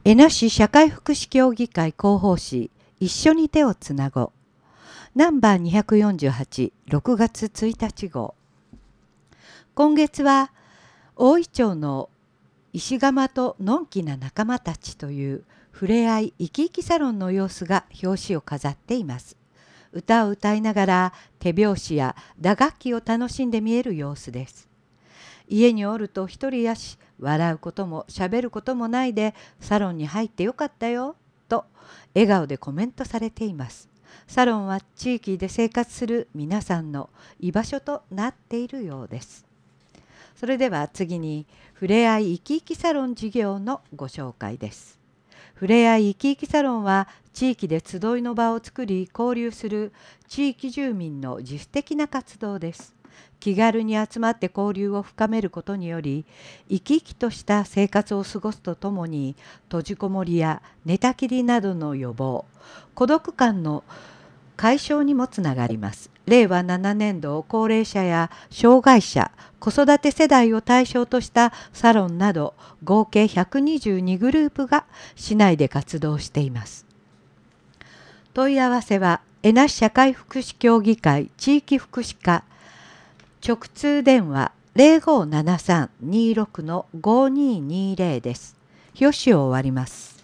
江那市社会福祉協議会広報誌一緒に手をつなごうナンバー248、6月1日号。今月は大井町の石窯とのんきな仲間たちというふれあい生き生きサロンの様子が表紙を飾っています。歌を歌いながら手拍子や打楽器を楽しんで見える様子です。家におると一人やし、笑うこともしゃべることもないでサロンに入ってよかったよと笑顔でコメントされています。サロンは地域で生活する皆さんの居場所となっているようです。それでは次にふれあい生き生きサロン事業のご紹介です。ふれあい生き生きサロンは地域で集いの場を作り交流する地域住民の自主的な活動です。気軽に集まって交流を深めることにより生き生きとした生活を過ごすとともに閉じこもりや寝たきりなどの予防、孤独感の解消にもつながります。令和7年度高齢者や障害者、子育て世代を対象としたサロンなど合計122グループが市内で活動しています。問い合わせは江那市社会福祉協議会地域福祉課直通電話 0573-26-5220 です。表紙を終わります。